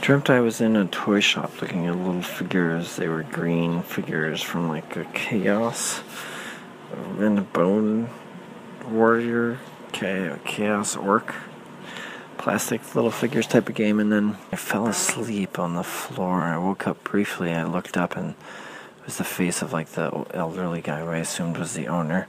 Dreamt I was in a toy shop looking at little figures. They were green figures from like a Chaos and a Bone Warrior, Chaos Orc, plastic little figures type of game. And then I fell asleep on the floor. I woke up briefly. I looked up and it was the face of like the elderly guy who I assumed was the owner.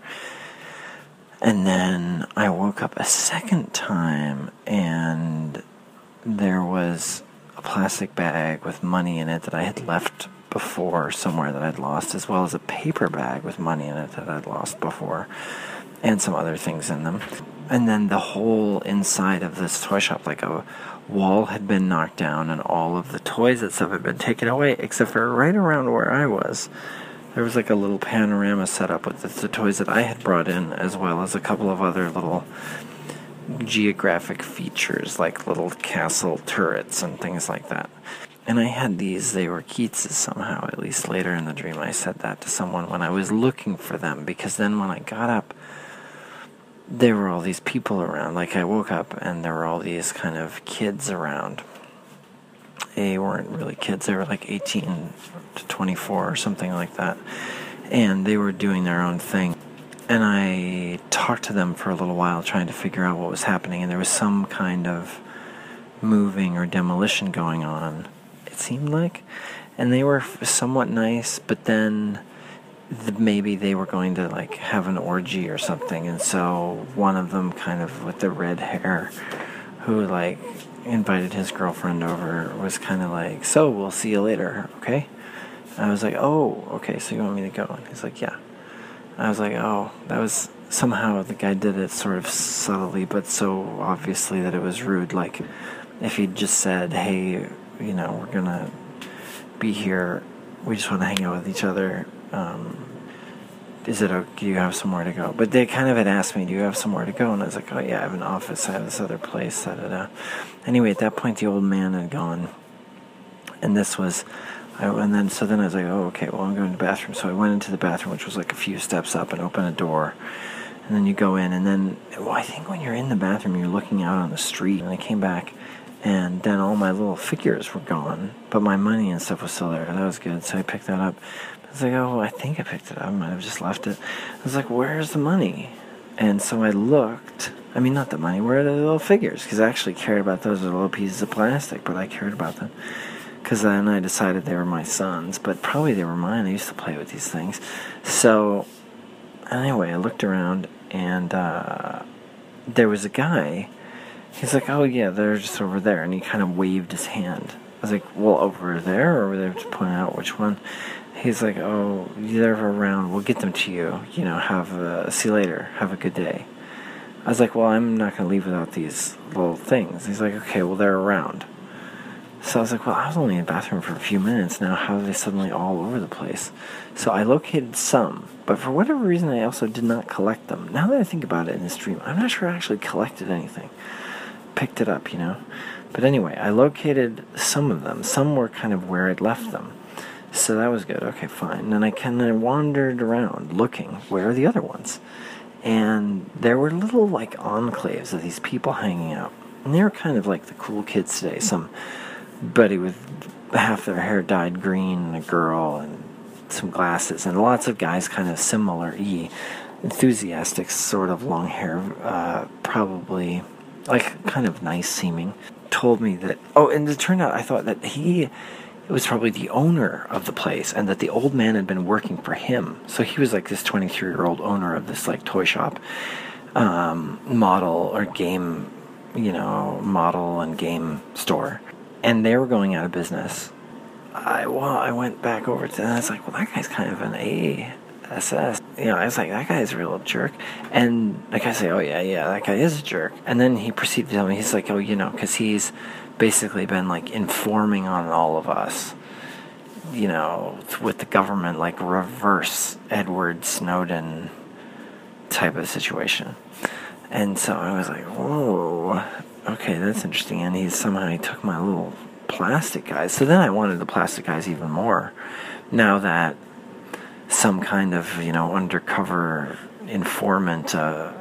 And then I woke up a second time and there was a plastic bag with money in it that I had left before somewhere that I'd lost, as well as a paper bag with money in it that I'd lost before, and some other things in them. And then the whole inside of this toy shop, like a wall had been knocked down and all of the toys and stuff had been taken away, except for right around where I was. There was like a little panorama set up with the toys that I had brought in, as well as a couple of other little geographic features like little castle turrets and things like that. And I had these, they were Keats's somehow, at least later in the dream I said that to someone when I was looking for them, because then when I got up there were all these people around. Like I woke up and there were all these kind of kids around. They weren't really kids, they were like 18 to 24 or something like that, and they were doing their own thing. And I talked to them for a little while trying to figure out what was happening, and there was some kind of moving or demolition going on, it seemed like. And they were somewhat nice, but then maybe they were going to like have an orgy or something, and so one of them kind of with the red hair who like invited his girlfriend over was kind of like, so we'll see you later, okay? I was like, oh, okay, so you want me to go? And he's like, yeah. I was like, oh, that was, somehow the guy did it sort of subtly, but so obviously that it was rude. Like, if he'd just said, hey, you know, we're gonna be here, we just want to hang out with each other, do you have somewhere to go? But they kind of had asked me, do you have somewhere to go? And I was like, oh yeah, I have an office, I have this other place, da-da-da. Anyway, at that point, the old man had gone, and this was... So then I was like, oh, okay, well, I'm going to the bathroom. So I went into the bathroom, which was like a few steps up, and opened a door. And then you go in, and then, well, I think when you're in the bathroom, you're looking out on the street. And I came back, and then all my little figures were gone, but my money and stuff was still there. That was good, so I picked that up. I was like, oh, I think I picked it up. I might have just left it. I was like, where's the money? And so I looked. I mean, not the money. Where are the little figures? Because I actually cared about those little pieces of plastic, but I cared about them. Because then I decided they were my sons, but probably they were mine. I used to play with these things. So, anyway, I looked around, and there was a guy. He's like, oh, yeah, they're just over there. And he kind of waved his hand. I was like, well, over there? Or over there to point out which one? He's like, oh, they're around. We'll get them to you. You know, see you later. Have a good day. I was like, well, I'm not going to leave without these little things. He's like, okay, well, they're around. So I was like, well, I was only in the bathroom for a few minutes. Now how are they suddenly all over the place? So I located some, but for whatever reason I also did not collect them. Now that I think about it in this dream, I'm not sure I actually collected anything. Picked it up, you know? But anyway, I located some of them. Some were kind of where I'd left them. So that was good. Okay, fine. And then I kind of wandered around looking, where are the other ones? And there were little like enclaves of these people hanging out. And they were kind of like the cool kids today. Some buddy with half their hair dyed green and a girl and some glasses, and lots of guys kind of similar-y, enthusiastic, sort of long hair, probably like kind of nice seeming, told me that, oh, and it turned out I thought that he was probably the owner of the place, and that the old man had been working for him. So he was like this 23-year-old owner of this like toy shop, model or game, you know, model and game store. And they were going out of business. I went back over to them, and I was like, well, that guy's kind of an ASS. You know, I was like, that guy's a real jerk. And the guy said, oh, yeah, that guy is a jerk. And then he proceeded to tell me, he's like, oh, you know, because he's basically been, like, informing on all of us, you know, with the government, like, reverse Edward Snowden type of situation. And so I was like, whoa, okay, that's interesting. And he took my little plastic guys. So then I wanted the plastic guys even more. Now that some kind of, you know, undercover informant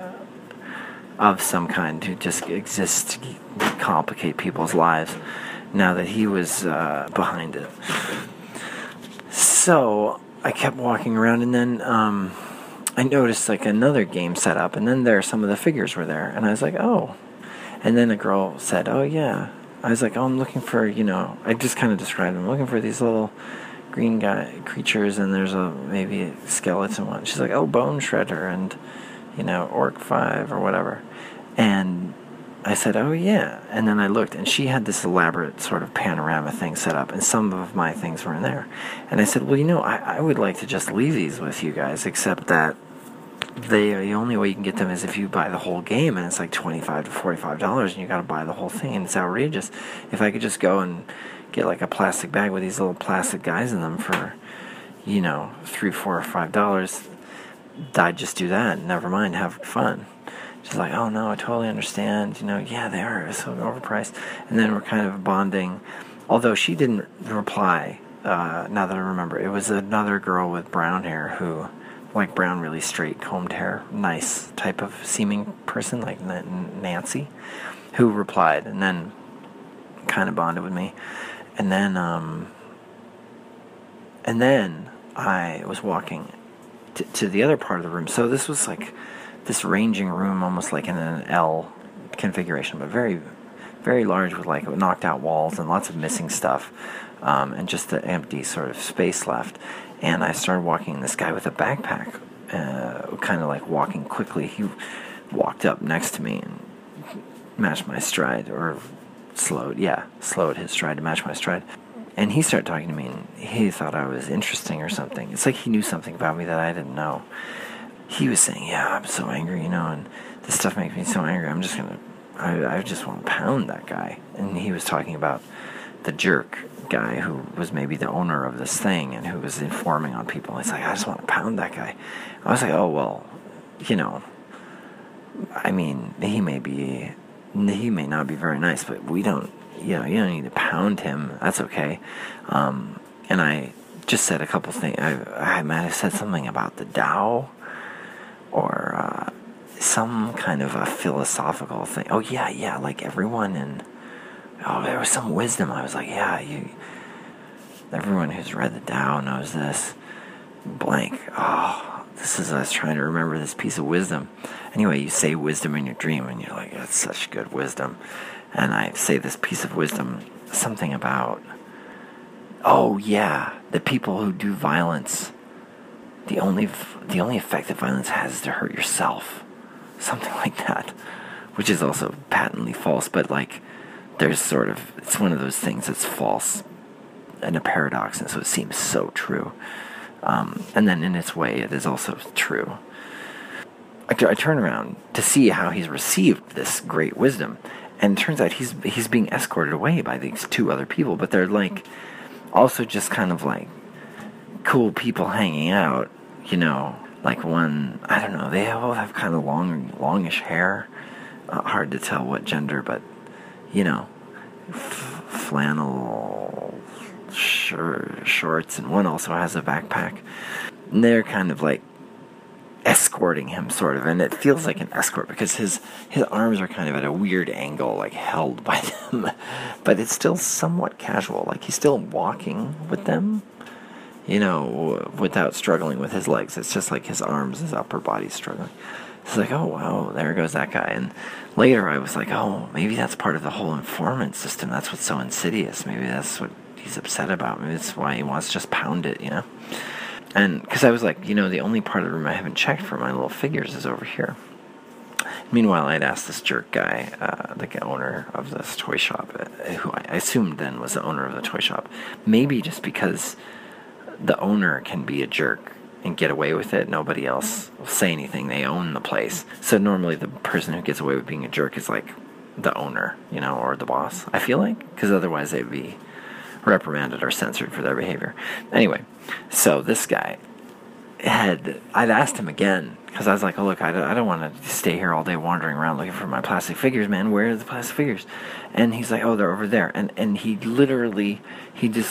of some kind who just exists to complicate people's lives. now that he was behind it. So I kept walking around, and then I noticed like another game set up, and then some of the figures were there, and I was like, oh. And then a girl said, oh yeah. I was like, oh, I'm looking for, I just kind of described them. I'm looking for these little green creatures, and there's maybe a skeleton one. She's like, oh, Bone Shredder and, Orc 5 or whatever. And I said, oh yeah. And then I looked, and she had this elaborate sort of panorama thing set up, and some of my things were in there. And I said, well, I would like to just leave these with you guys, except that the only way you can get them is if you buy the whole game, and it's like $25 to $45, and you got to buy the whole thing, and it's outrageous. If I could just go and get like a plastic bag with these little plastic guys in them for, $3, $4, or $5, I'd just do that. Never mind, have fun. She's like, oh no, I totally understand. Yeah, they are so overpriced. And then we're kind of bonding. Although she didn't reply. Now that I remember, it was another girl with brown hair who. Like brown, really straight, combed hair, nice type of seeming person, like Nancy, who replied, and then kind of bonded with me. And then I was walking to the other part of the room. So this was like this ranging room, almost like in an L configuration, but very, very large, with like knocked out walls and lots of missing stuff, and just the empty sort of space left. And I started walking this guy with a backpack, kind of like walking quickly. He walked up next to me and matched my stride, or slowed his stride to match my stride. And he started talking to me, and he thought I was interesting or something. It's like he knew something about me that I didn't know. He was saying, yeah, I'm so angry, and this stuff makes me so angry. I just want to pound that guy. And he was talking about the jerk guy who was maybe the owner of this thing and who was informing on people. It's like, I just want to pound that guy. I was like, oh, well, I mean, he may not be very nice, but we don't, you don't need to pound him. That's okay. And I just said a couple things. I might have said something about the Tao, or some kind of a philosophical thing. Oh, yeah, like everyone in... Oh, there was some wisdom. I was like, yeah, everyone who's read the Tao knows this. Blank. Oh, I was trying to remember this piece of wisdom. Anyway, you say wisdom in your dream, and you're like, that's such good wisdom. And I say this piece of wisdom, something about, oh yeah, the people who do violence, the only effect that violence has is to hurt yourself. Something like that. Which is also patently false, but like, it's one of those things that's false and a paradox, and so it seems so true. And then in its way, it is also true. I turn around to see how he's received this great wisdom, and it turns out he's being escorted away by these two other people, but they're like also just kind of like cool people hanging out, like one, I don't know, they all have kind of longish hair, hard to tell what gender, but flannel shorts, and one also has a backpack. And they're kind of like escorting him, sort of, and it feels like an escort because his arms are kind of at a weird angle, like held by them, but it's still somewhat casual, like he's still walking with them, without struggling with his legs. It's just like his arms, his upper body's struggling. It's like, oh, wow, there goes that guy. And later I was like, oh, maybe that's part of the whole informant system. That's what's so insidious. Maybe that's what he's upset about. Maybe that's why he wants to just pound it, And because I was like, the only part of the room I haven't checked for my little figures is over here. Meanwhile, I'd asked this jerk guy, the owner of this toy shop, who I assumed then was the owner of the toy shop, maybe just because the owner can be a jerk and get away with it. Nobody else will say anything. They own the place. So normally the person who gets away with being a jerk is like the owner, or the boss, I feel like, because otherwise they'd be reprimanded or censored for their behavior. Anyway, so this guy I'd asked him again, because I was like, oh, look, I don't want to stay here all day wandering around looking for my plastic figures, man. Where are the plastic figures? And he's like, oh, they're over there. And he literally, he just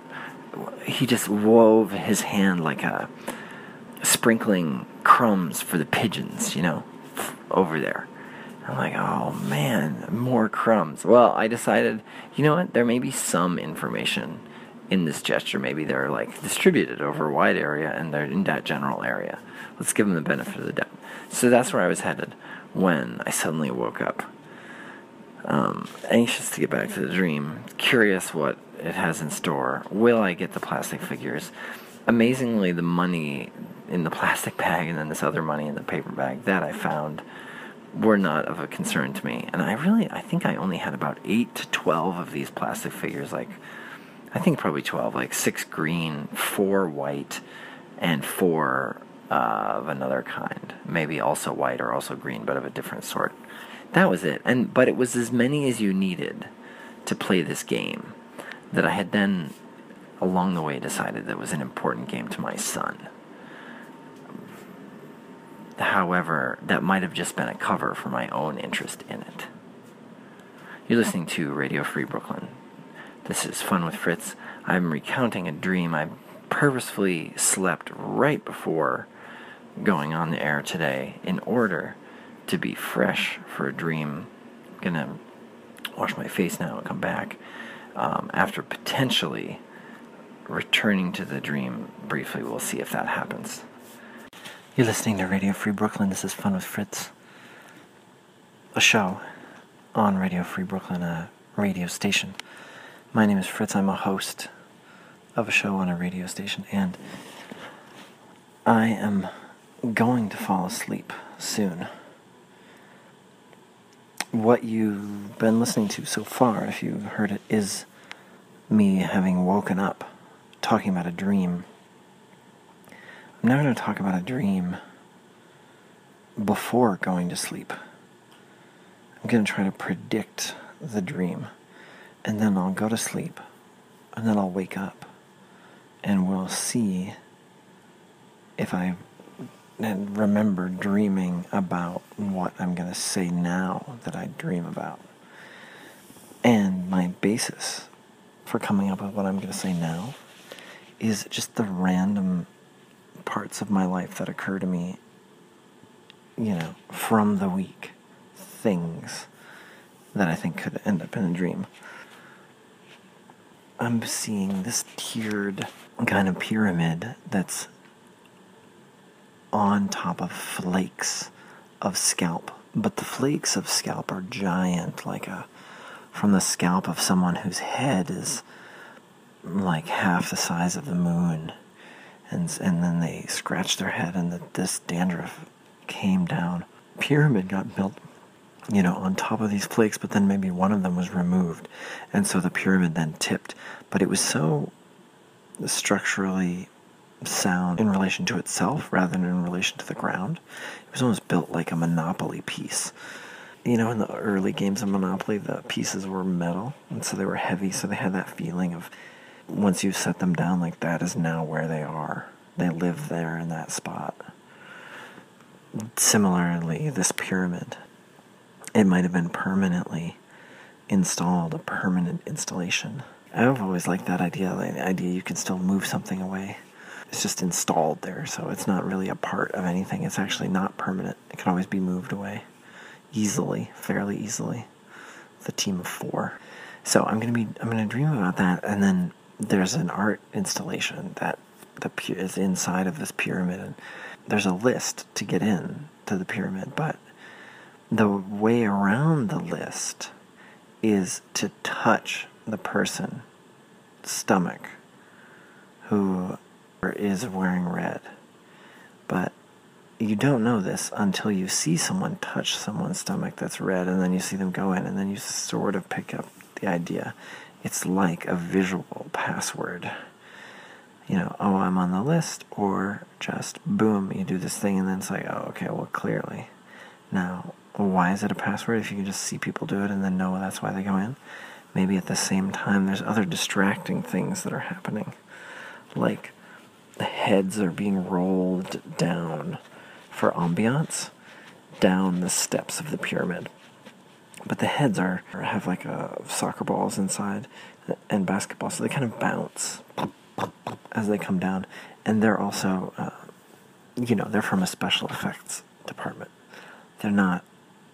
wove his hand like a sprinkling crumbs for the pigeons, over there. I'm like, oh man, more crumbs. Well, I decided, you know what, there may be some information in this gesture. Maybe they're like distributed over a wide area and they're in that general area. Let's give them the benefit of the doubt. So that's where I was headed when I suddenly woke up. Anxious to get back to the dream, curious what it has in store. Will I get the plastic figures? Amazingly, the money in the plastic bag and then this other money in the paper bag that I found were not of a concern to me. And I think I only had about 8 to 12 of these plastic figures, I think probably 12, 6 green, 4 white, and 4 of another kind. Maybe also white or also green, but of a different sort. That was it. But it was as many as you needed to play this game that I had then, along the way, decided that it was an important game to my son. However, that might have just been a cover for my own interest in it. You're listening to Radio Free Brooklyn. This is Fun with Fritz. I'm recounting a dream I purposefully slept right before going on the air today in order to be fresh for a dream. I'm going to wash my face now and come back after potentially returning to the dream briefly. We'll see if that happens. You're listening to Radio Free Brooklyn. This is Fun with Fritz, a show on Radio Free Brooklyn, a radio station. My name is Fritz. I'm a host of a show on a radio station, and I am going to fall asleep soon. What you've been listening to so far, if you heard it, is me having woken up, talking about a dream. I'm now going to talk about a dream before going to sleep. I'm going to try to predict the dream, and then I'll go to sleep, and then I'll wake up, and we'll see if I remember dreaming about what I'm going to say now that I dream about. And my basis for coming up with what I'm going to say now is just the random parts of my life that occur to me, from the week. Things that I think could end up in a dream. I'm seeing this tiered kind of pyramid that's on top of flakes of scalp. But the flakes of scalp are giant, from the scalp of someone whose head is like half the size of the moon. And then they scratched their head and this dandruff came down. Pyramid got built, on top of these flakes, but then maybe one of them was removed. And so the pyramid then tipped. But it was so structurally sound in relation to itself rather than in relation to the ground. It was almost built like a Monopoly piece. In the early games of Monopoly, the pieces were metal, and so they were heavy, so they had that feeling of once you set them down, that is now where they are. They live there in that spot. Similarly, this pyramid, it might have been permanently installed, a permanent installation. I've always liked that idea, the idea you can still move something away. It's just installed there, so it's not really a part of anything. It's actually not permanent. It can always be moved away easily, fairly easily. The team of 4. So I'm gonna dream about that, and then there's an art installation that is inside of this pyramid, and there's a list to get in to the pyramid, but the way around the list is to touch the person's stomach who is wearing red. But you don't know this until you see someone touch someone's stomach that's red, and then you see them go in, and then you sort of pick up the idea. It's like a visual password. I'm on the list, or just boom, you do this thing, and then it's like, oh, okay, well, clearly. Now, why is it a password if you can just see people do it and then know that's why they go in? Maybe at the same time there's other distracting things that are happening, like the heads are being rolled down for ambiance down the steps of the pyramid. But the heads have soccer balls inside and basketball, so they kind of bounce as they come down. And they're also, they're from a special effects department. They're not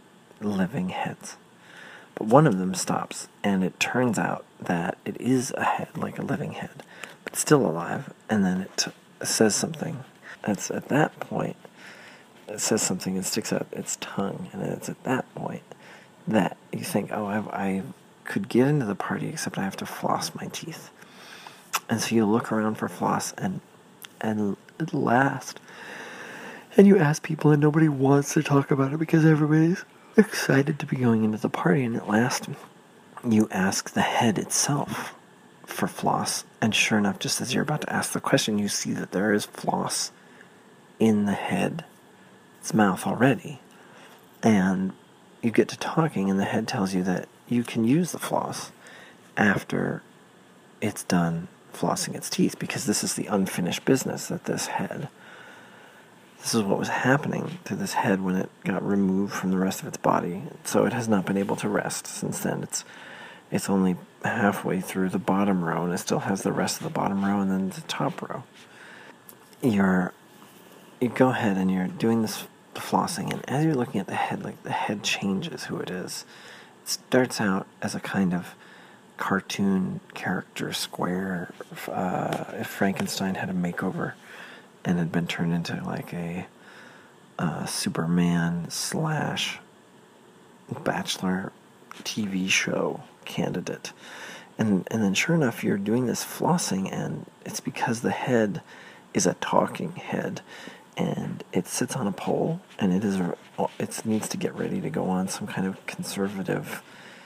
living heads. But one of them stops, and it turns out that it is a head, like a living head, but still alive, and then it says something. It's at that point, it says something and sticks out its tongue, and it's at that point that you think, oh, I could get into the party, except I have to floss my teeth. And so you look around for floss, and at last, and you ask people, and nobody wants to talk about it because everybody's excited to be going into the party, and at last you ask the head itself for floss, and sure enough, just as you're about to ask the question, you see that there is floss in the head's mouth already, and you get to talking, and the head tells you that you can use the floss after it's done flossing its teeth, because this is the unfinished business that this is what was happening to this head when it got removed from the rest of its body. So it has not been able to rest since then. It's only halfway through the bottom row, and it still has the rest of the bottom row and then the top row. You go ahead and you're doing this flossing, and as you're looking at the head, like the head changes who it is. It starts out as a kind of cartoon character square. If Frankenstein had a makeover and had been turned into like a Superman / Bachelor TV show candidate. And then sure enough, you're doing this flossing, and it's because the head is a talking head, and it sits on a pole, and it needs to get ready to go on some kind of conservative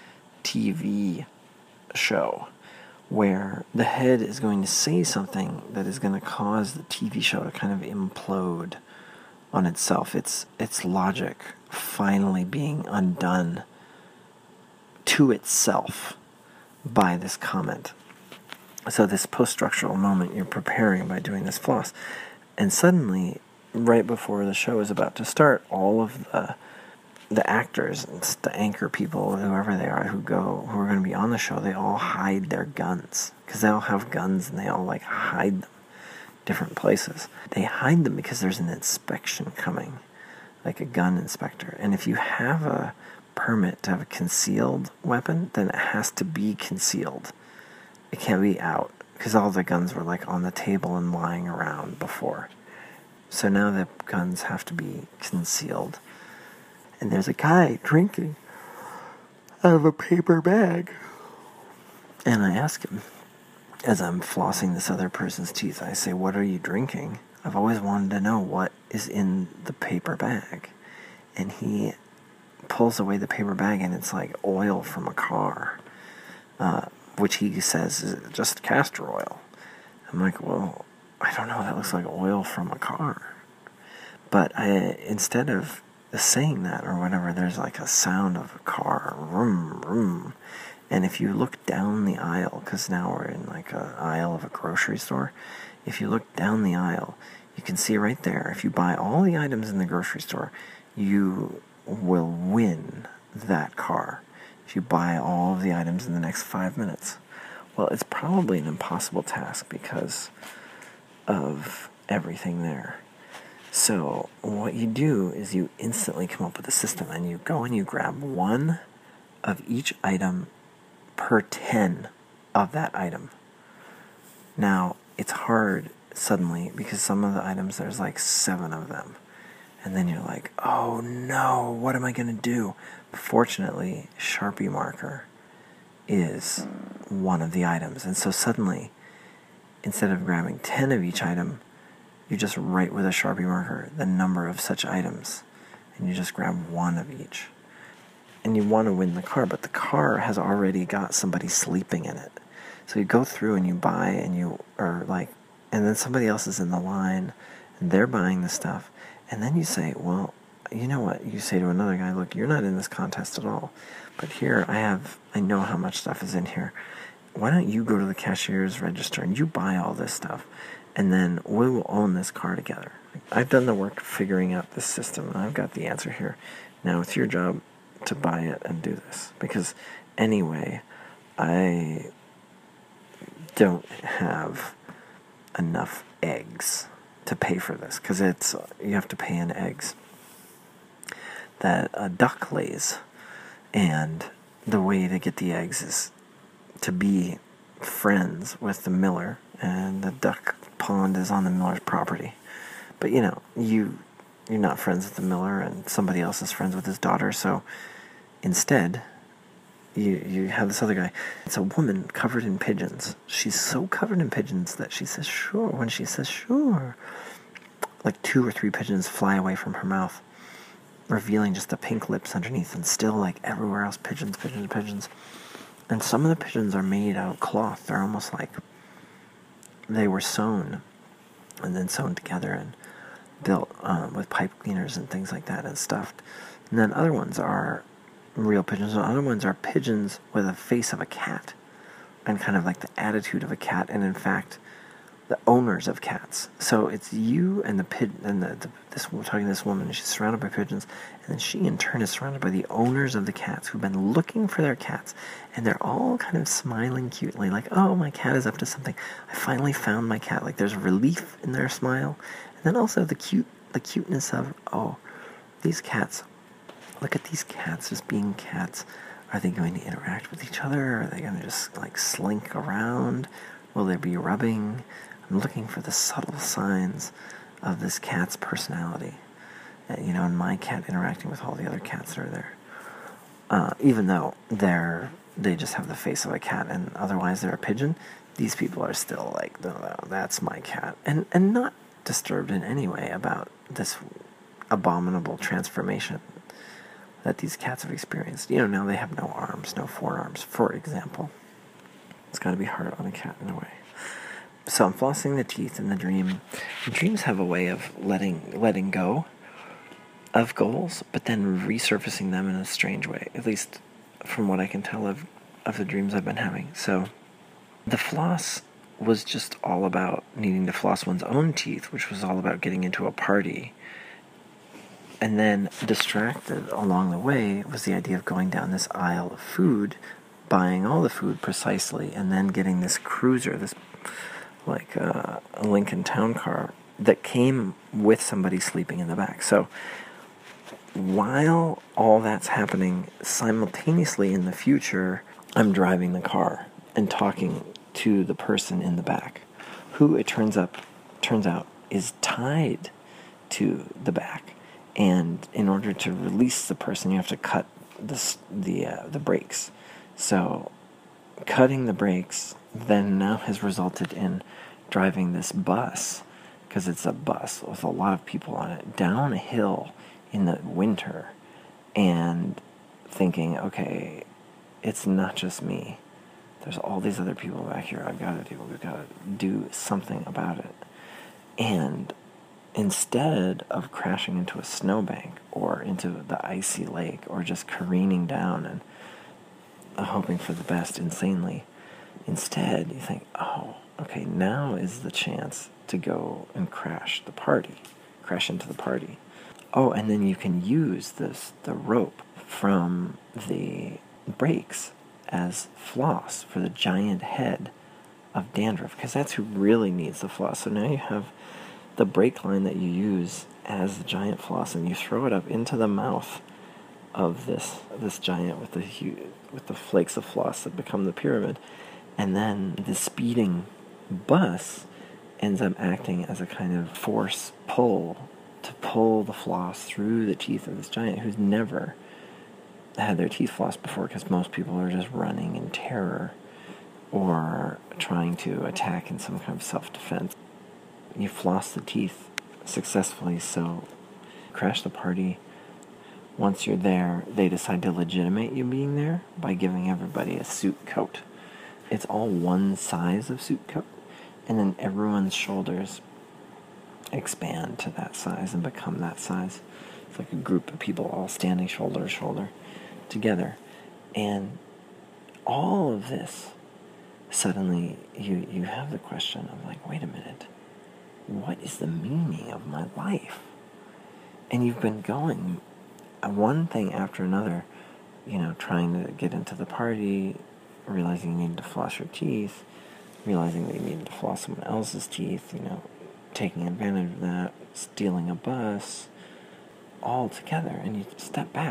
TV show where the head is going to say something that is going to cause the TV show to kind of implode on itself. Its logic finally being undone to itself by this comment. So this post-structural moment you're preparing by doing this floss. And suddenly, right before the show is about to start, all of the actors, the anchor people, whoever they are, who are going to be on the show, they all hide their guns. Because they all have guns, and they all hide them different places. They hide them because there's an inspection coming, like a gun inspector. And if you have a permit to have a concealed weapon, then it has to be concealed. It can't be out, because all the guns were on the table and lying around before. So now the guns have to be concealed. And there's a guy drinking out of a paper bag. And I ask him, as I'm flossing this other person's teeth, I say, "What are you drinking? I've always wanted to know what is in the paper bag." And he pulls away the paper bag, and it's like oil from a car, which he says is just castor oil. I'm like, well, I don't know, that looks like oil from a car. But instead of saying that or whatever, there's a sound of a car, vroom, vroom. And if you look down the aisle, because now we're in an aisle of a grocery store, if you look down the aisle, you can see right there, if you buy all the items in the grocery store, you will win that car. If you buy all of the items in the next 5 minutes. Well, it's probably an impossible task because of everything there. So what you do is you instantly come up with a system, and you go and you grab one of each item per 10 of that item. Now, it's hard suddenly because some of the items, there's 7 of them. And then you're like, oh no, what am I going to do? Fortunately, Sharpie marker is one of the items. And so suddenly, instead of grabbing 10 of each item, you just write with a Sharpie marker the number of such items. And you just grab one of each. And you want to win the car, but the car has already got somebody sleeping in it. So you go through and you buy, and and then somebody else is in the line, and they're buying the stuff. And then you say, well, you know what? You say to another guy, look, you're not in this contest at all. But here, I know how much stuff is in here. Why don't you go to the cashier's register and you buy all this stuff, and then we will own this car together. I've done the work figuring out this system, and I've got the answer here. Now it's your job to buy it and do this. Because anyway, I don't have enough eggs to pay for this, because you have to pay in eggs that a duck lays. And the way to get the eggs is to be friends with the miller, and the duck pond is on the miller's property. But you're not friends with the miller, and somebody else is friends with his daughter, so instead you have this other guy. It's a woman covered in pigeons. She's so covered in pigeons that she says sure. When she says sure, like 2 or 3 pigeons fly away from her mouth, revealing just the pink lips underneath, and still, like everywhere else, pigeons, pigeons, pigeons. And some of the pigeons are made out of cloth. They're almost like they were sewn and then sewn together and built with pipe cleaners and things like that and stuffed. And then other ones are real pigeons, and other ones are pigeons with a face of a cat and kind of like the attitude of a cat, and in fact the owners of cats. So it's you and we're talking to this woman, and she's surrounded by pigeons, and then she in turn is surrounded by the owners of the cats who've been looking for their cats, and they're all kind of smiling cutely, like, oh, my cat is up to something. I finally found my cat. Like, there's relief in their smile, and then also the cuteness of, oh, these cats. Look at these cats just being cats. Are they going to interact with each other? Are they going to just like slink around? Will there be rubbing? I'm looking for the subtle signs of this cat's personality. And my cat interacting with all the other cats that are there. Even though they just have the face of a cat and otherwise they're a pigeon, these people are still like, no, that's my cat. And not disturbed in any way about this abominable transformation that these cats have experienced. Now they have no arms, no forearms, for example. It's got to be hard on a cat in a way. So I'm flossing the teeth in the dream. Dreams have a way of letting go of goals, but then resurfacing them in a strange way, at least from what I can tell of the dreams I've been having. So the floss was just all about needing to floss one's own teeth, which was all about getting into a party. And then distracted along the way was the idea of going down this aisle of food, buying all the food precisely, and then getting this cruiser, this like a Lincoln Town Car that came with somebody sleeping in the back. So while all that's happening, simultaneously in the future, I'm driving the car and talking to the person in the back, who it turns out is tied to the back. And in order to release the person, you have to cut the brakes. So cutting the brakes then now has resulted in driving this bus, because it's a bus with a lot of people on it, down a hill in the winter, and thinking, okay, it's not just me. There's all these other people back here. We've got to do something about it. And instead of crashing into a snowbank or into the icy lake or just careening down and hoping for the best insanely, instead you think, oh, okay, now is the chance to go and crash into the party. Oh, and then you can use the rope from the brakes as floss for the giant head of Dandruff, because that's who really needs the floss. So now you have the brake line that you use as the giant floss, and you throw it up into the mouth of this giant with the flakes of floss that become the pyramid, and then the speeding bus ends up acting as a kind of force pull to pull the floss through the teeth of this giant who's never had their teeth flossed before, because most people are just running in terror or trying to attack in some kind of self-defense. You floss the teeth successfully, so crash the party. Once you're there, they decide to legitimate you being there by giving everybody a suit coat. It's all one size of suit coat, and then everyone's shoulders expand to that size and become that size. It's like a group of people all standing shoulder to shoulder together. And all of this, suddenly you have the question of like, wait a minute, what is the meaning of my life? And you've been going one thing after another, trying to get into the party, realizing you need to floss your teeth, realizing that you need to floss someone else's teeth, taking advantage of that, stealing a bus, all together. And you step back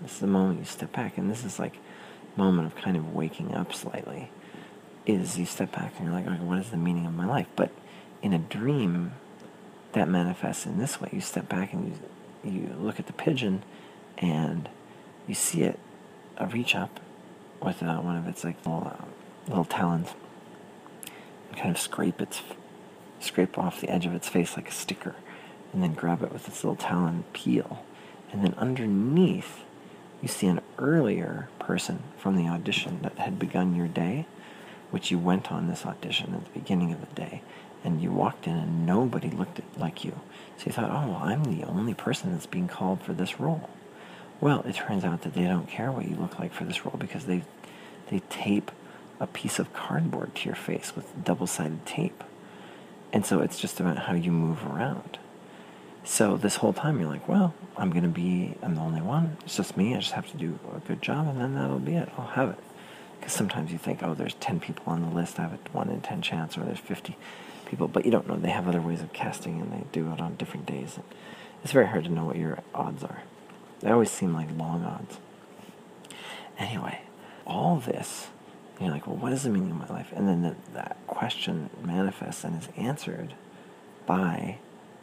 This is the moment you step back, and this is like moment of kind of waking up slightly, is you step back and you're like, okay, what is the meaning of my life? But in a dream, that manifests in this way. You step back and you look at the pigeon, and you see it reach up with one of its like little talons, and kind of scrape off the edge of its face like a sticker, and then grab it with its little talon peel. And then underneath, you see an earlier person from the audition that had begun your day, which you went on this audition at the beginning of the day, and you walked in and nobody looked like you. So you thought, oh, well, I'm the only person that's being called for this role. Well, it turns out that they don't care what you look like for this role, because they tape a piece of cardboard to your face with double-sided tape. And so it's just about how you move around. So this whole time you're like, well, I'm the only one. It's just me. I just have to do a good job, and then that'll be it. I'll have it. Because sometimes you think, oh, there's 10 people on the list. I have a 1 in 10 chance, or there's 50 people. But you don't know. They have other ways of casting, and they do it on different days. And it's very hard to know what your odds are. They always seem like long odds. Anyway, all this, you're like, well, what is the meaning of my life? And then that question manifests and is answered by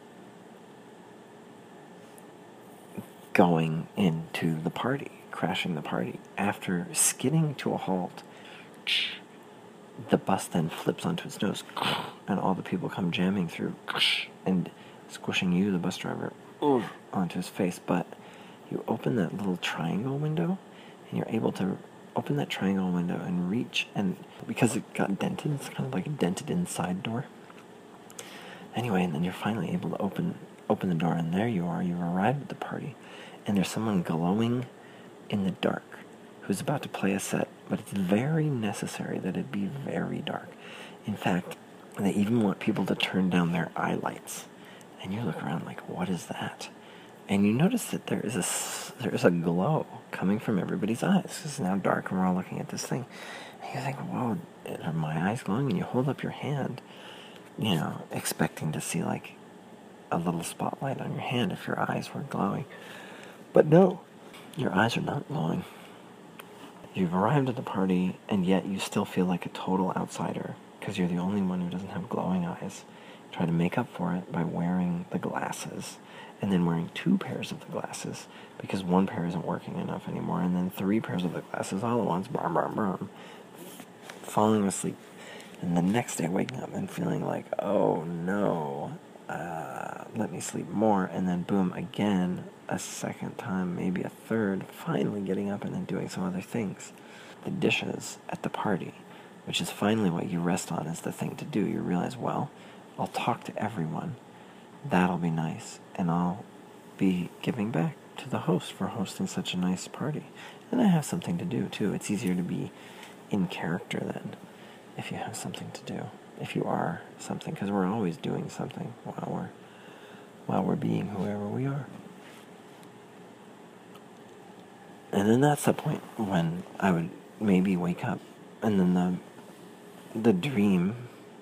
going into the party, crashing the party. After skidding to a halt, the bus then flips onto its nose, and all the people come jamming through and squishing you, the bus driver, onto his face. But you open that little triangle window, and you're able to open that triangle window and reach, and because it got dented, it's kind of like a dented inside door. Anyway, and then you're finally able to open the door, and there you are. You've arrived at the party, and there's someone glowing in the dark who's about to play a set, but it's very necessary that it be very dark. In fact, they even want people to turn down their eye lights. And you look around like, what is that? And you notice that there is a glow coming from everybody's eyes. It's now dark, and we're all looking at this thing. And you think, whoa, are my eyes glowing? And you hold up your hand, expecting to see like a little spotlight on your hand if your eyes were glowing. But no, your eyes are not glowing. You've arrived at the party, and yet you still feel like a total outsider, because you're the only one who doesn't have glowing eyes. Try to make up for it by wearing the glasses, and then wearing 2 pairs of the glasses, because 1 pair isn't working enough anymore, and then 3 pairs of the glasses all at once, falling asleep. And the next day waking up and feeling like, oh no, let me sleep more, and then boom, again, a second time, maybe a third, finally getting up and then doing some other things. The dishes at the party, which is finally what you rest on as the thing to do. You realize, well, I'll talk to everyone. That'll be nice, and I'll be giving back to the host for hosting such a nice party. And I have something to do, too. It's easier to be in character then, if you have something to do. If you are something, because we're always doing something while we're being whoever we are. And then that's the point when I would maybe wake up, and then the dream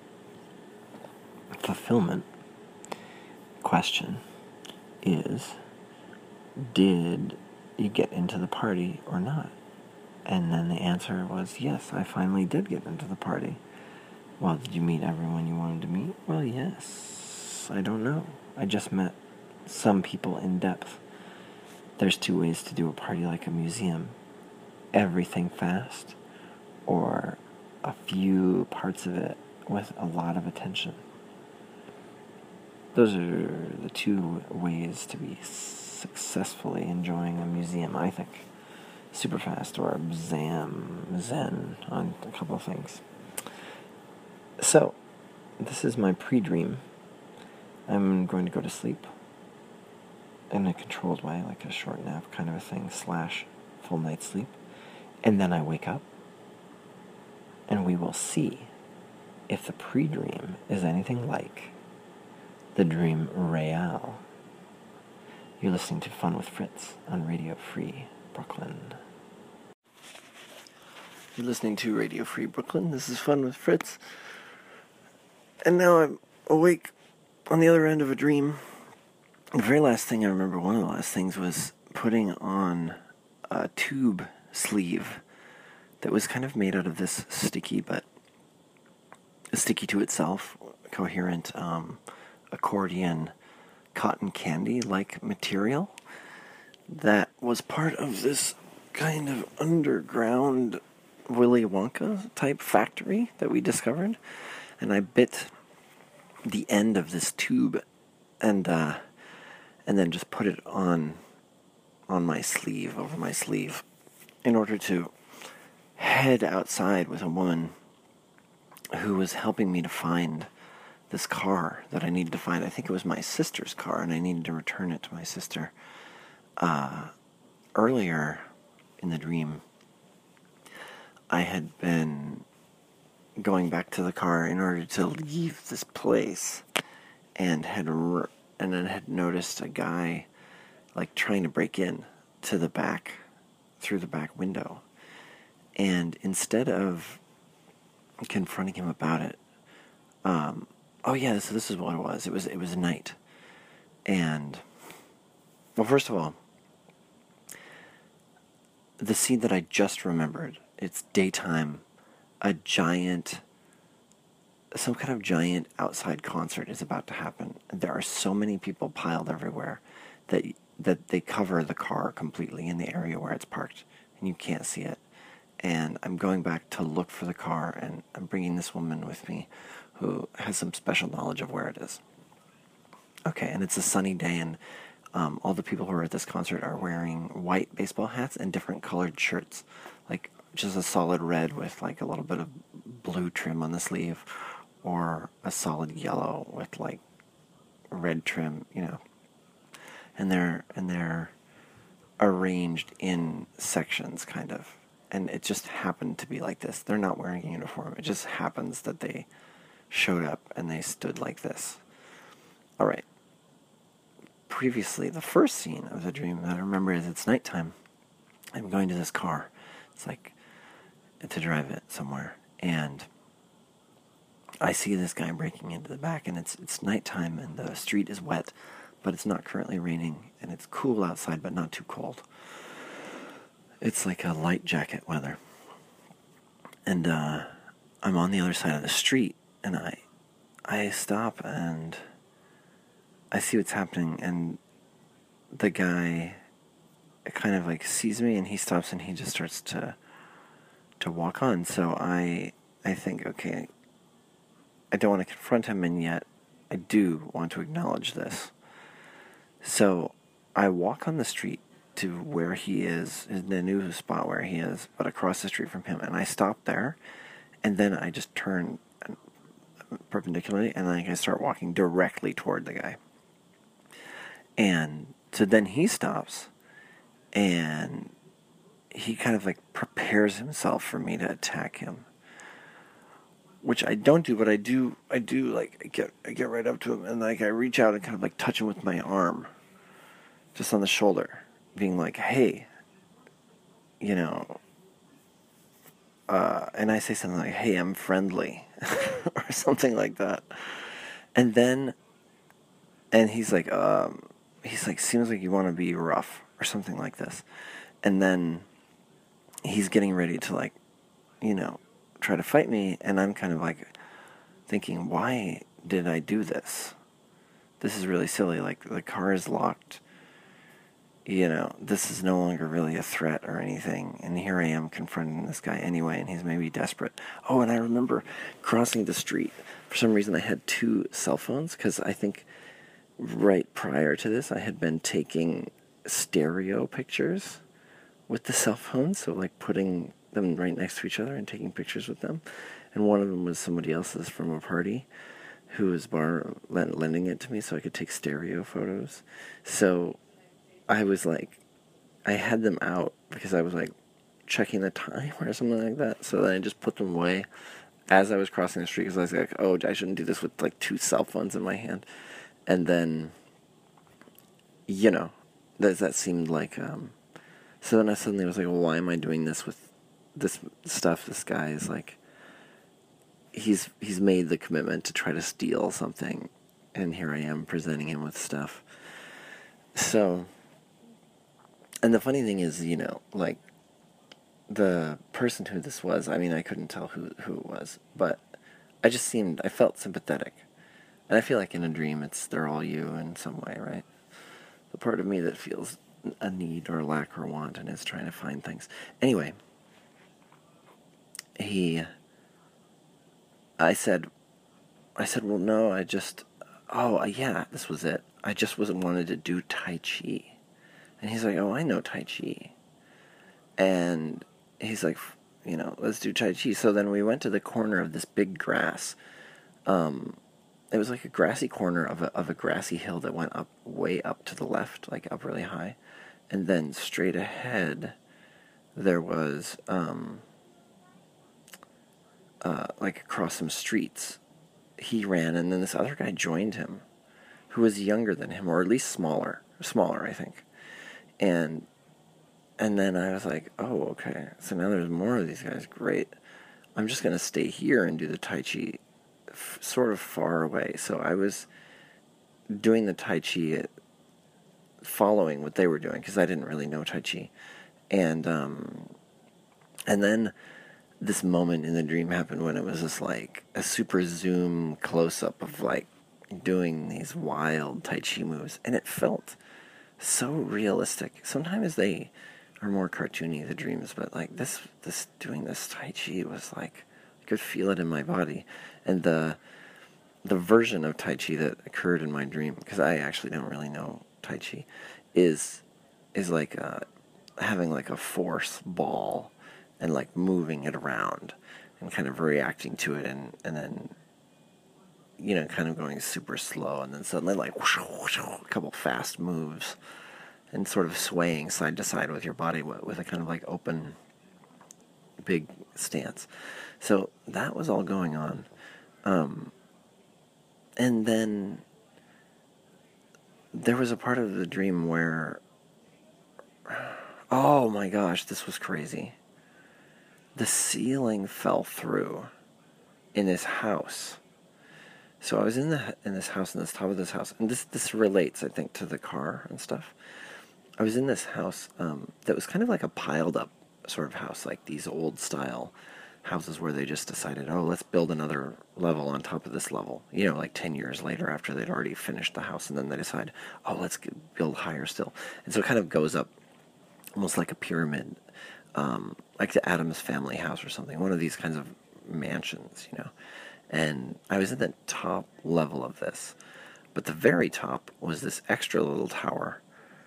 fulfillment question is, did you get into the party or not? And then the answer was, yes, I finally did get into the party. Well, did you meet everyone you wanted to meet? Well, yes. I don't know. I just met some people in depth. There's 2 ways to do a party like a museum. Everything fast, or a few parts of it with a lot of attention. Those are the 2 ways to be successfully enjoying a museum, I think. Super fast, or zen on a couple of things. So, this is my pre-dream. I'm going to go to sleep in a controlled way, like a short nap kind of a thing, / full night's sleep. And then I wake up, and we will see if the pre-dream is anything like the dream real. You're listening to Fun with Fritz on Radio Free Brooklyn. You're listening to Radio Free Brooklyn. This is Fun with Fritz. And now I'm awake on the other end of a dream. The very last thing I remember, one of the last things, was putting on tube sleeve that was kind of made out of this sticky to itself, coherent accordion cotton candy-like material that was part of this kind of underground Willy Wonka type factory that we discovered. And I bit the end of this tube and then just put it on my sleeve, over my sleeve, in order to head outside with a woman who was helping me to find this car that I needed to find. I think it was my sister's car, and I needed to return it to my sister. Earlier in the dream, I had been going back to the car in order to leave this place, and then had noticed a guy like trying to break in to the back, through the back window. And instead of confronting him about it, so this is what it was. It was night. And, well, first of all, the scene that I just remembered, it's daytime, some kind of giant outside concert is about to happen. There are so many people piled everywhere that they cover the car completely in the area where it's parked, and you can't see it. And I'm going back to look for the car, and I'm bringing this woman with me who has some special knowledge of where it is. Okay, and it's a sunny day, and all the people who are at this concert are wearing white baseball hats and different colored shirts, like just a solid red with like a little bit of blue trim on the sleeve, or a solid yellow with like red trim, and they're arranged in sections, kind of. And it just happened to be like this. They're not wearing a uniform. It just happens that they showed up and they stood like this. All right. Previously, the first scene of the dream that I remember is it's nighttime. I'm going to this car. It's like to drive it somewhere. And I see this guy breaking into the back, and it's nighttime, and the street is wet, but it's not currently raining, and it's cool outside, but not too cold. It's like a light jacket weather. And I'm on the other side of the street, and I stop, and I see what's happening, and the guy kind of like sees me, and he stops, and he just starts to walk on. So I think, okay, I don't want to confront him, and yet I do want to acknowledge this. So I walk on the street to where he is, the new spot where he is, but across the street from him, and I stop there, and then I just turn perpendicularly, and I start walking directly toward the guy. And so then he stops, and he kind of like prepares himself for me to attack him, which I don't do, but I do like I get right up to him, and like I reach out and kind of like touch him with my arm, just on the shoulder, being like, hey, and I say something like, hey, I'm friendly, or something like that. And he's like, seems like you want to be rough, or something like this. And then he's getting ready to like, try to fight me, and I'm kind of like thinking, why did I do this? This is really silly. Like, the car is locked. This is no longer really a threat or anything, and here I am confronting this guy anyway, and he's maybe desperate. Oh, and I remember crossing the street. For some reason, I had 2 cell phones, because I think right prior to this, I had been taking stereo pictures with the cell phone, so like putting them right next to each other and taking pictures with them. And one of them was somebody else's from a party who was lending it to me so I could take stereo photos. So I was like, I had them out because I was like checking the time or something like that. So then I just put them away as I was crossing the street, because I was like, oh, I shouldn't do this with like 2 cell phones in my hand. And then, that seemed like, so then I suddenly was like, well, why am I doing this with this stuff? This guy is like, he's made the commitment to try to steal something, and here I am presenting him with stuff. So And the funny thing is, like, the person who this was, I mean, I couldn't tell who it was, but I felt sympathetic. And I feel like in a dream, they're all you in some way, right? The part of me that feels a need or a lack or a want and is trying to find things. Anyway, he, I said, well, no, yeah, this was it. I just wasn't wanted to do Tai Chi. And he's like, oh, I know Tai Chi. And he's like, let's do Tai Chi. So then we went to the corner of this big grass. It was like a grassy corner of a grassy hill that went up, way up to the left, like up really high. And then straight ahead, there was, like across some streets. He ran, and then this other guy joined him, who was younger than him, or at least smaller, I think. And then I was like, oh, okay, so now there's more of these guys, great. I'm just going to stay here and do the Tai Chi sort of far away. So I was doing the Tai Chi, following what they were doing, because I didn't really know Tai Chi. And then this moment in the dream happened when it was just like a super zoom close-up of like doing these wild Tai Chi moves, and it felt so realistic. Sometimes they are more cartoony, the dreams, but like this doing this Tai Chi was like, I could feel it in my body. And the version of Tai Chi that occurred in my dream, because I actually don't really know Tai Chi, is like having like a force ball and like moving it around and kind of reacting to it, and then kind of going super slow, and then suddenly like whoosh, whoosh, a couple fast moves, and sort of swaying side to side with your body with a kind of like open, big stance. So that was all going on. And then there was a part of the dream where, oh my gosh, this was crazy. The ceiling fell through in this house. So I was in this house, in this top of this house, and this relates, I think, to the car and stuff. I was in this house that was kind of like a piled up sort of house, like these old style houses where they just decided, oh, let's build another level on top of this level, like 10 years later after they'd already finished the house, and then they decide, oh, let's build higher still. And so it kind of goes up almost like a pyramid, like the Addams Family house or something, one of these kinds of mansions, And I was at the top level of this, but the very top was this extra little tower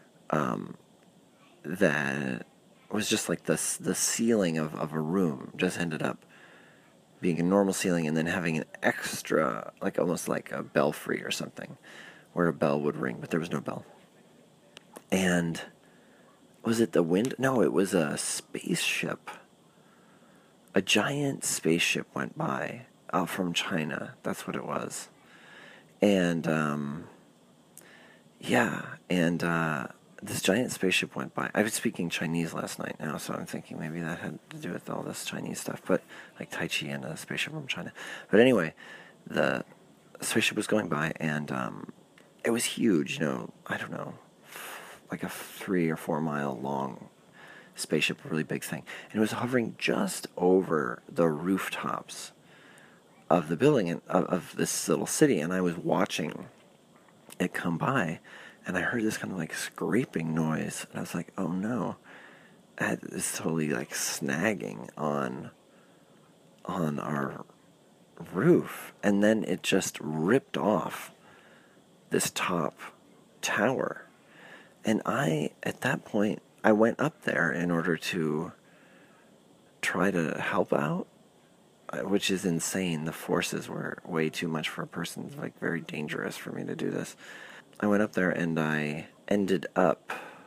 that was just like the ceiling of a room. Just ended up being a normal ceiling, and then having an extra, like almost like a belfry or something, where a bell would ring, but there was no bell. And was it the wind? No, it was a spaceship. A giant spaceship went by from China. That's what it was. And this giant spaceship went by. I was speaking Chinese last night now, so I'm thinking maybe that had to do with all this Chinese stuff, but like Tai Chi and a spaceship from China. But anyway, the spaceship was going by, and it was huge, I don't know, like a 3 or 4 mile long spaceship, a really big thing. And it was hovering just over the rooftops of the building of this little city, and I was watching it come by, and I heard this kind of like scraping noise, and I was like, oh no, it's totally like snagging on our roof. And then it just ripped off this top tower. And at that point, I went up there in order to try to help out, which is insane. The forces were way too much for a person. It's like very dangerous for me to do this. I went up there, and I ended up,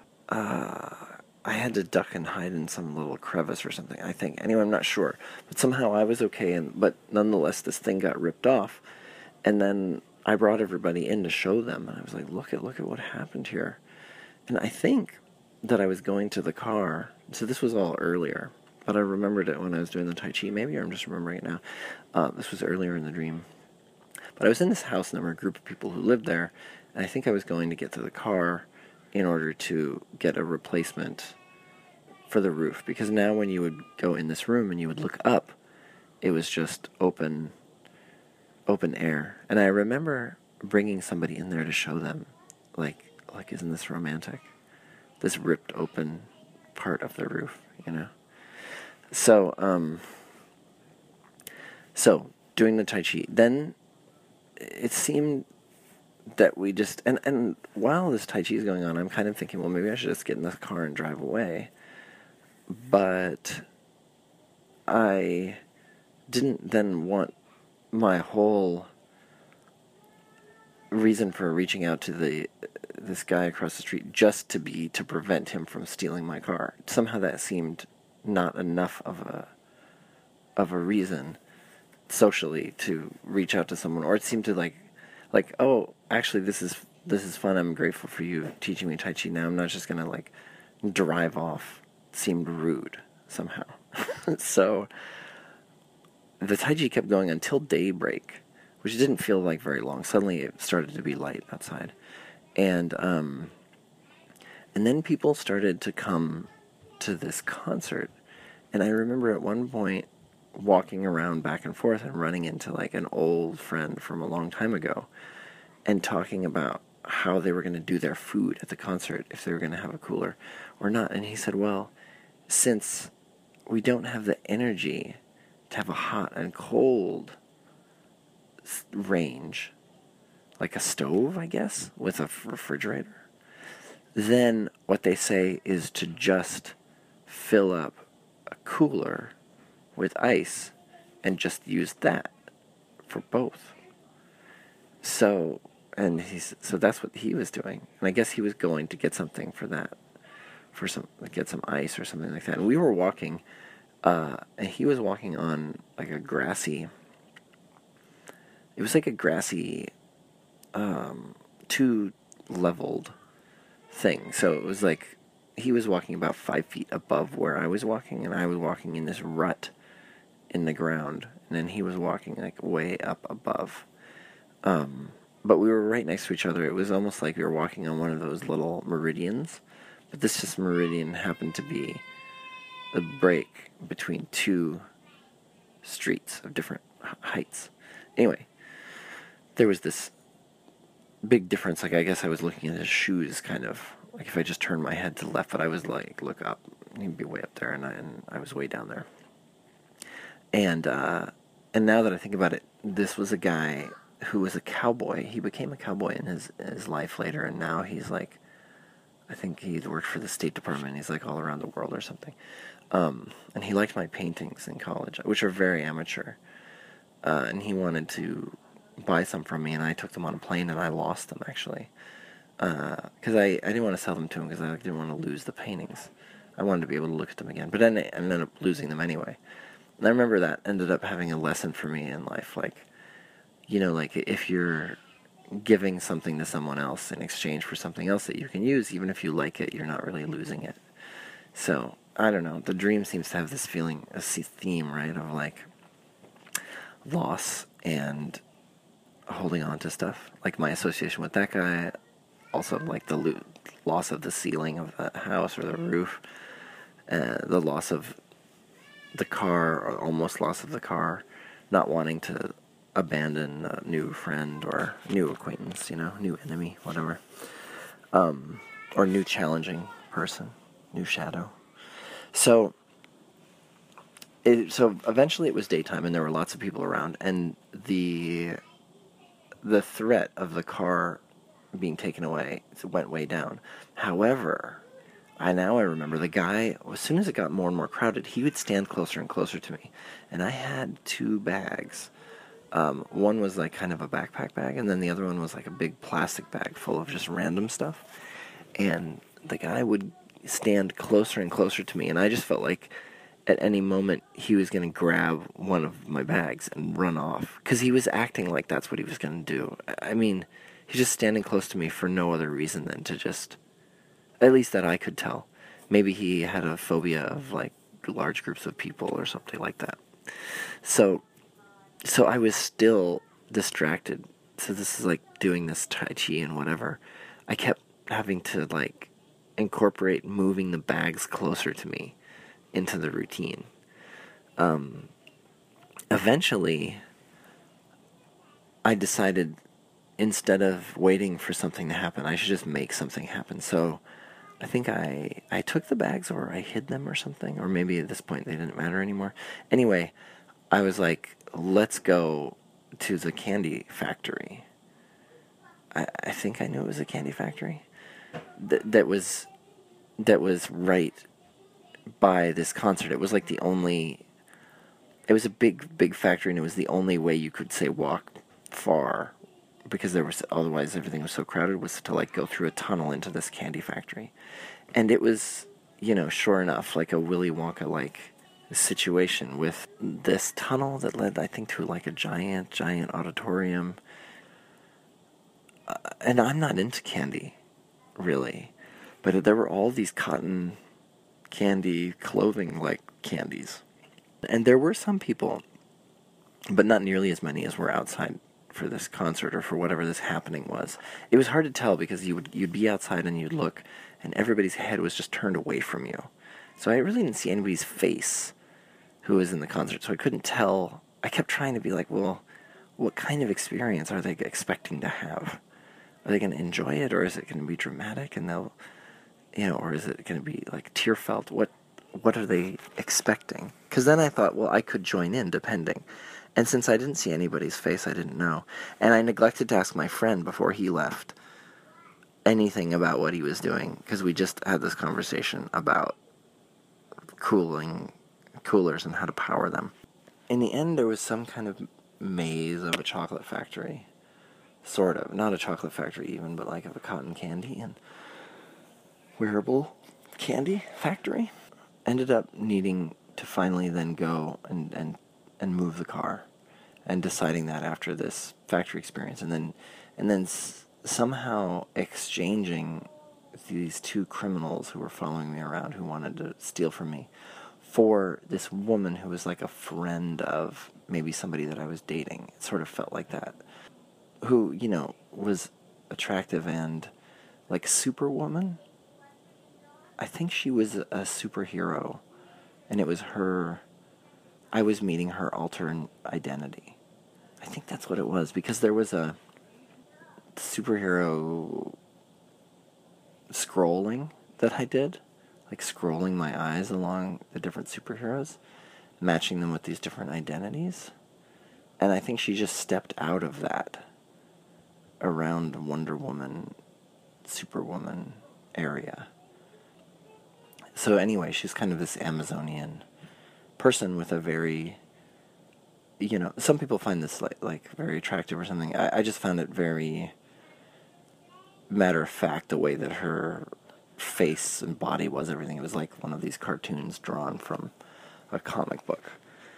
I had to duck and hide in some little crevice or something, I think. Anyway, I'm not sure. But somehow I was okay, but nonetheless, this thing got ripped off. And then I brought everybody in to show them, and I was like, look at what happened here. And I think that I was going to the car, so this was all earlier, but I remembered it when I was doing the Tai Chi. Maybe I'm just remembering it now. This was earlier in the dream. But I was in this house, and there were a group of people who lived there, and I think I was going to get to the car in order to get a replacement for the roof, because now when you would go in this room and you would look up, it was just open air. And I remember bringing somebody in there to show them, like isn't this romantic? This ripped open part of the roof, you know? So, so doing the Tai Chi, then it seemed that we just, and while this Tai Chi is going on, I'm kind of thinking, well, maybe I should just get in the car and drive away. But I didn't then want my whole reason for reaching out to this guy across the street just to be to prevent him from stealing my car. Somehow that seemed not enough of a reason socially to reach out to someone, or it seemed to like, oh, actually this is fun. I'm grateful for you teaching me Tai Chi. Now I'm not just gonna like drive off. It seemed rude somehow. So the Tai Chi kept going until daybreak, which didn't feel like very long. Suddenly it started to be light outside. And then people started to come to this concert. And I remember at one point walking around back and forth and running into like an old friend from a long time ago and talking about how they were going to do their food at the concert, if they were going to have a cooler or not. And he said, well, since we don't have the energy to have a hot and cold range, like a stove, I guess, with a refrigerator, then what they say is to just fill up a cooler with ice and just use that for both. So that's what he was doing, and I guess he was going to get something for that, get some ice or something like that. And we were walking, and he was walking on like a grassy. It was like a grassy, two-leveled thing. So it was like he was walking about 5 feet above where I was walking, and I was walking in this rut in the ground, and then he was walking like way up above. But we were right next to each other. It was almost like we were walking on one of those little meridians, but this just meridian happened to be the break between two streets of different heights. Anyway, there was this big difference. Like, I guess I was looking at his shoes, kind of like if I just turned my head to the left, but I was like, look up, he'd be way up there, and I was way down there. And now that I think about it, this was a guy who was a cowboy. He became a cowboy in his life later, and now he's like, I think he worked for the State Department. He's like all around the world or something. And he liked my paintings in college, which are very amateur. And he wanted to buy some from me, and I took them on a plane, and I lost them, actually. Because I didn't want to sell them to him, because I didn't want to lose the paintings. I wanted to be able to look at them again. But then I ended up losing them anyway. And I remember that ended up having a lesson for me in life. Like, you know, like if you're giving something to someone else in exchange for something else that you can use, even if you like it, you're not really losing it. So, I don't know. The dream seems to have this feeling, a theme, right, of like loss and holding on to stuff. Like my association with that guy, also like the loss of the ceiling of the house or the roof, the loss of the car, or almost loss of the car, not wanting to abandon a new friend or new acquaintance, you know, new enemy, whatever, or new challenging person, new shadow. So eventually it was daytime, and there were lots of people around, and the threat of the car being taken away went way down. However, I remember the guy, as soon as it got more and more crowded, he would stand closer and closer to me. And I had two bags. One was like kind of a backpack bag, and then the other one was like a big plastic bag full of just random stuff. And the guy would stand closer and closer to me, and I just felt like at any moment he was going to grab one of my bags and run off. Because he was acting like that's what he was going to do. I mean, he's just standing close to me for no other reason than to just... At least that I could tell. Maybe he had a phobia of, like, large groups of people or something like that. So I was still distracted. So this is like doing this Tai Chi and whatever. I kept having to, like, incorporate moving the bags closer to me into the routine. Eventually, I decided, instead of waiting for something to happen, I should just make something happen. So I think I took the bags, or I hid them or something, or maybe at this point they didn't matter anymore. Anyway, I was like, let's go to the candy factory. I think I knew it was a candy factory that was right by this concert. It was like the only. It was a big factory, and it was the only way you could, say, walk far, because there was, otherwise everything was so crowded, was to, like, go through a tunnel into this candy factory. And it was, sure enough, like a Willy Wonka-like situation, with this tunnel that led, I think, to, like, a giant auditorium. And I'm not into candy, really, but there were all these cotton candy clothing-like candies. And there were some people, but not nearly as many as were outside for this concert or for whatever this happening was. It was hard to tell, because you'd be outside and you'd look, and everybody's head was just turned away from you. So I really didn't see anybody's face who was in the concert, so I couldn't tell. I kept trying to be like, well, what kind of experience are they expecting to have? Are they going to enjoy it, or is it going to be dramatic, and they'll, or is it going to be, like, tear-felt? What are they expecting? Because then I thought, well, I could join in, depending. And since I didn't see anybody's face, I didn't know. And I neglected to ask my friend before he left anything about what he was doing, because we just had this conversation about coolers and how to power them. In the end, there was some kind of maze of a chocolate factory. Sort of. Not a chocolate factory even, but like of a cotton candy and wearable candy factory. Ended up needing to finally then go and move the car, and deciding that after this factory experience, and then somehow exchanging these two criminals who were following me around, who wanted to steal from me, for this woman who was like a friend of maybe somebody that I was dating. It sort of felt like that. Who, was attractive and like Superwoman. I think she was a superhero, and it was her. I was meeting her alternate identity. I think that's what it was, because there was a superhero scrolling that I did, like scrolling my eyes along the different superheroes, matching them with these different identities. And I think she just stepped out of that around Wonder Woman, Superwoman area. So anyway, she's kind of this Amazonian person with a very, some people find this like very attractive or something. I just found it very matter of fact, the way that her face and body was, everything. It was like one of these cartoons drawn from a comic book.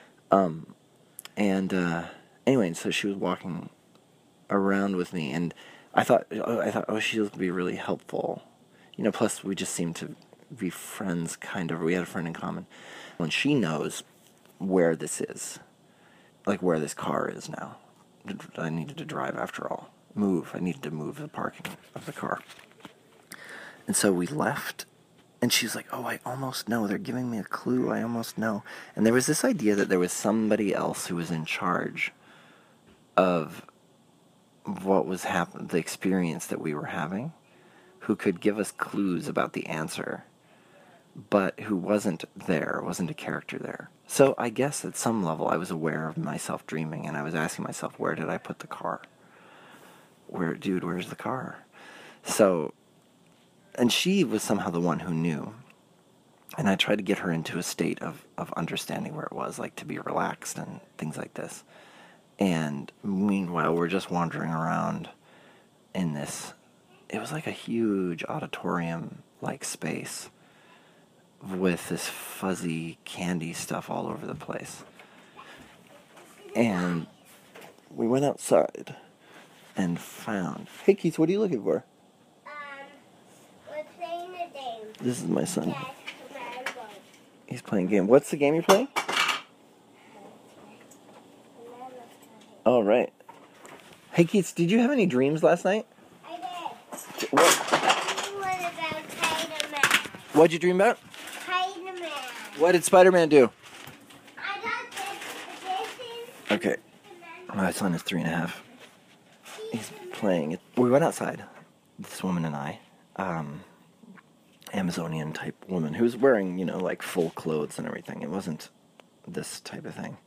Anyway, so she was walking around with me, and I thought, oh, she'll be really helpful. Plus we just seemed to be friends, kind of. We had a friend in common. And she knows where this is, like where this car is now. I needed to drive, after all. I needed to move the parking of the car. And so we left, and she's like, oh, I almost know. They're giving me a clue. I almost know. And there was this idea that there was somebody else who was in charge of what was happening, the experience that we were having, who could give us clues about the answer, but who wasn't a character there. So I guess at some level I was aware of myself dreaming, and I was asking myself, where did I put the car? Where's the car? So, and she was somehow the one who knew. And I tried to get her into a state of understanding where it was, like to be relaxed and things like this. And meanwhile, we're just wandering around in this, it was like a huge auditorium-like space with this fuzzy candy stuff all over the place. And we went outside and found... Hey, Keith, what are you looking for? We're playing a game. This is my son. Yes, He's playing a game. What's the game you're playing? All right. Hey, Keith, did you have any dreams last night? I did. What? What'd you dream about? Spider-Man. What did Spider-Man do? I got this. Okay. My son is 3.5. He's playing. We went outside, this woman and I, Amazonian type woman who was wearing, like full clothes and everything. It wasn't this type of thing.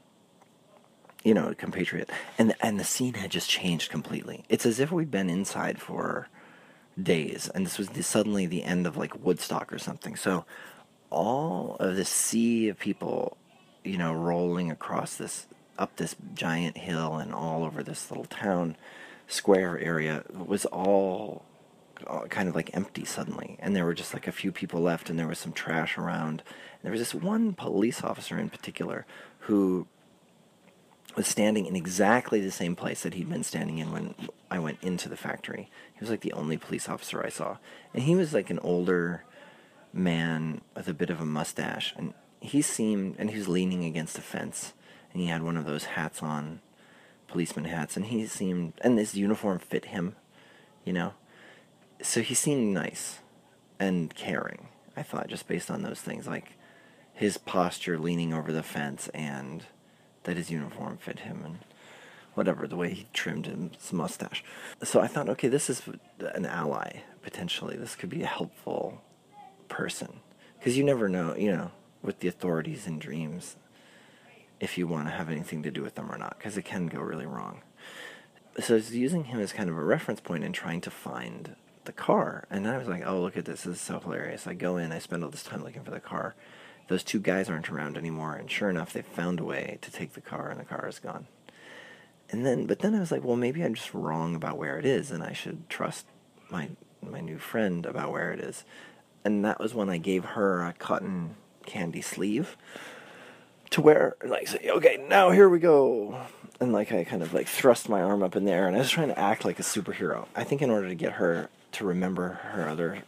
A compatriot. And the scene had just changed completely. It's as if we'd been inside for days, and this was suddenly the end of like Woodstock or something. So all of this sea of people, rolling across up this giant hill and all over this little town square area was all kind of like empty suddenly, and there were just like a few people left, and there was some trash around. And there was this one police officer in particular who was standing in exactly the same place that he'd been standing in when I went into the factory. He was like the only police officer I saw, and he was like an older man with a bit of a mustache, and he was leaning against a fence, and he had one of those hats on, policeman hats, and his uniform fit him, so he seemed nice and caring, I thought, just based on those things, like his posture leaning over the fence, and that his uniform fit him, and whatever, the way he trimmed his mustache. So I thought, okay, this is an ally, potentially. This could be a helpful person. Because you never know, with the authorities in dreams, if you want to have anything to do with them or not, because it can go really wrong. So I was using him as kind of a reference point in trying to find the car. And I was like, oh, look at this. This is so hilarious. I go in, I spend all this time looking for the car. Those two guys aren't around anymore, and sure enough, they found a way to take the car, and the car is gone. But then I was like, well, maybe I'm just wrong about where it is, and I should trust my new friend about where it is. And that was when I gave her a cotton candy sleeve to wear, and like say, okay, now here we go. And like I kind of like thrust my arm up in there, and I was trying to act like a superhero. I think in order to get her to remember her other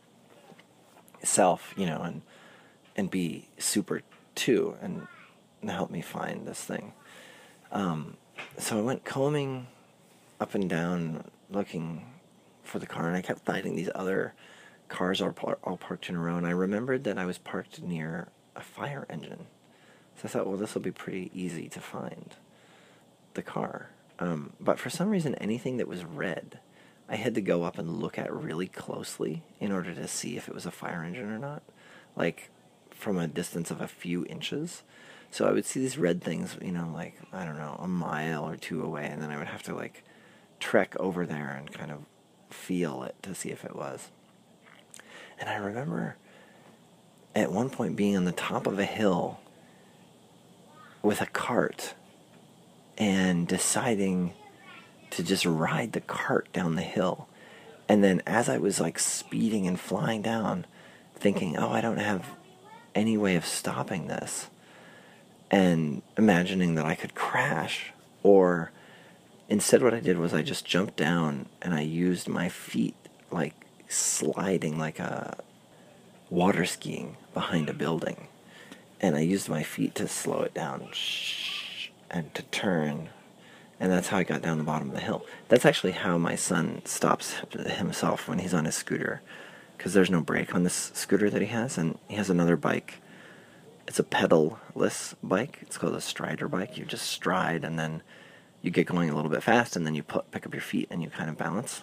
self, and be super too, and help me find this thing. So I went combing up and down looking for the car, and I kept finding these other cars all parked in a row, and I remembered that I was parked near a fire engine. So I thought, well, this will be pretty easy to find the car. But for some reason, anything that was red, I had to go up and look at really closely in order to see if it was a fire engine or not, like from a distance of a few inches. So I would see these red things, like, I don't know, a mile or two away, and then I would have to, like, trek over there and kind of feel it to see if it was. And I remember at one point being on the top of a hill with a cart and deciding to just ride the cart down the hill. And then as I was, like, speeding and flying down, thinking, oh, I don't have any way of stopping this, and imagining that I could crash, or instead what I did was I just jumped down and I used my feet like sliding like a water skiing behind a building, and I used my feet to slow it down and to turn, and that's how I got down the bottom of the hill. That's actually how my son stops himself when he's on his scooter, because there's no brake on this scooter that he has, and he has another bike. It's a pedal-less bike. It's called a strider bike. You just stride, and then you get going a little bit fast, and then you pick up your feet, and you kind of balance.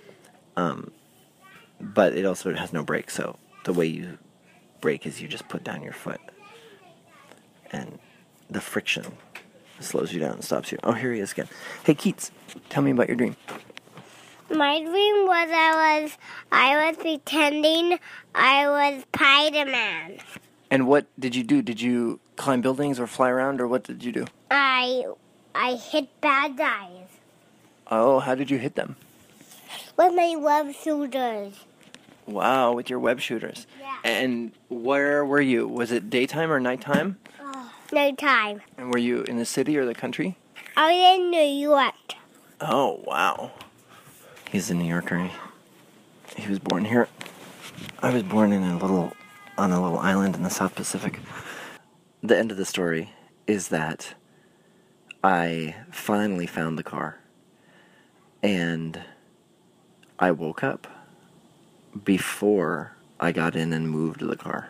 But it also has no brake, so the way you brake is you just put down your foot. And the friction slows you down and stops you. Oh, here he is again. Hey, Keats, tell me about your dream. My dream was I was pretending I was Spider-Man. And what did you do? Did you climb buildings or fly around, or what did you do? I hit bad guys Oh, how did you hit them? with my web shooters. Wow, with your web shooters. Yeah. And where were you? Was it daytime or nighttime? No time. And were you in the city or the country? I was in New York. Oh, wow. He's a New Yorker. He was born here. I was born on a little island in the South Pacific. The end of the story is that I finally found the car, and I woke up before I got in and moved the car.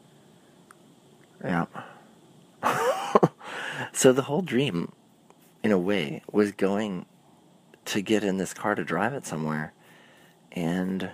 Yeah. So the whole dream, in a way, was going to get in this car to drive it somewhere. And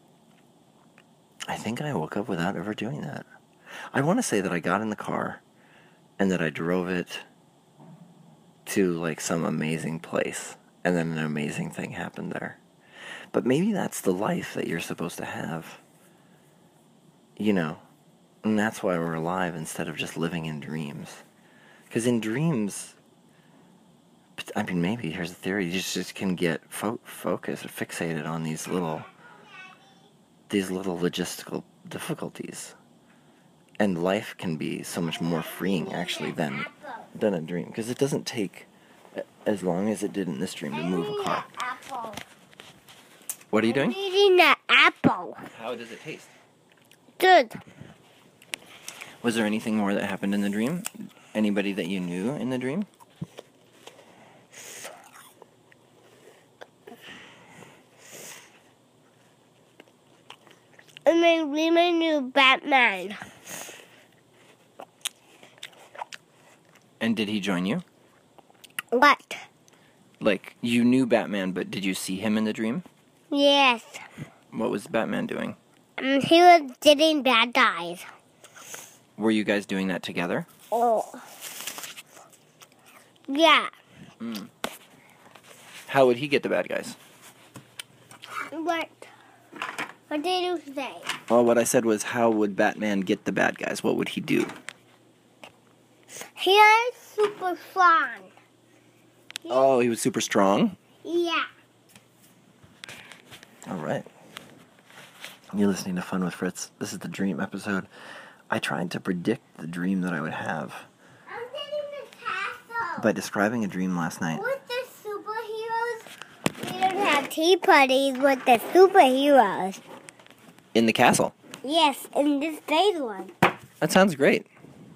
I think I woke up without ever doing that. I want to say that I got in the car and that I drove it to like some amazing place, and then an amazing thing happened there. But maybe that's the life that you're supposed to have. You know, and that's why we're alive instead of just living in dreams. Because in dreams, I mean, maybe, here's the theory, you just can get focused or fixated on these little logistical difficulties. And life can be so much more freeing, actually, than a dream. Because it doesn't take as long as it did in this dream to move a car. Apple. What are you doing? I'm eating an apple. How does it taste? Good. Was there anything more that happened in the dream? Anybody that you knew in the dream? And my dream I knew Batman. And did he join you? What? Like, you knew Batman, but did you see him in the dream? Yes. What was Batman doing? He was getting bad guys. Were you guys doing that together? Oh. Yeah. How would he get the bad guys? What? What did you say? Well, what I said was, how would Batman get the bad guys? What would he do? He is super strong. Oh, he was super strong? Yeah. All right. You're listening to Fun with Fritz. This is the dream episode. I tried to predict the dream that I would have I'm getting the castle. by describing a dream last night. With the superheroes, we don't have tea parties with the superheroes. In the castle. Yes, in this big one. That sounds great.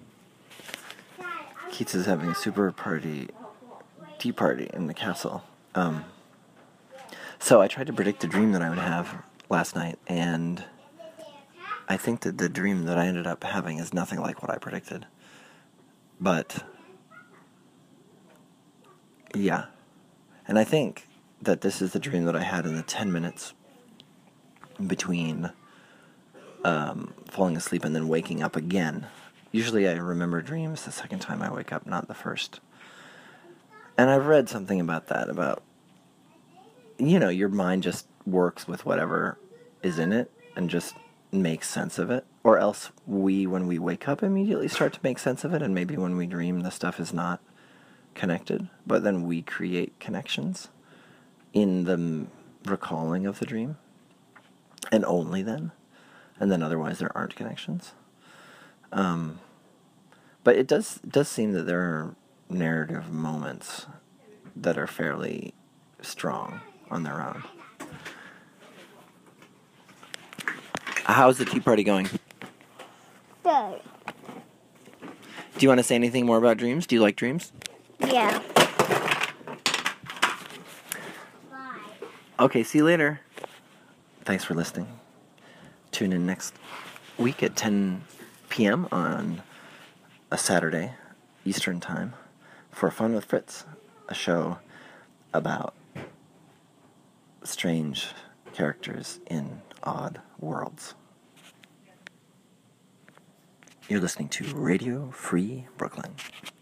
Keats is having a tea party in the castle. So I tried to predict the dream that I would have last night, and I think that the dream that I ended up having is nothing like what I predicted. But, yeah. And I think that this is the dream that I had in the 10 minutes between falling asleep and then waking up again. Usually I remember dreams the second time I wake up, not the first. And I've read something about that, about, your mind just works with whatever is in it and just makes sense of it. Or else when we wake up, immediately start to make sense of it, and maybe when we dream, the stuff is not connected. But then we create connections in the recalling of the dream, and only then. And then otherwise there aren't connections. But it does seem that there are narrative moments that are fairly strong on their own. How's the tea party going? Good. Do you want to say anything more about dreams? Do you like dreams? Yeah. Bye. Okay, see you later. Thanks for listening. Tune in next week at 10 p.m. on a Saturday, Eastern Time, for Fun with Fritz, a show about strange characters in odd worlds. You're listening to Radio Free Brooklyn.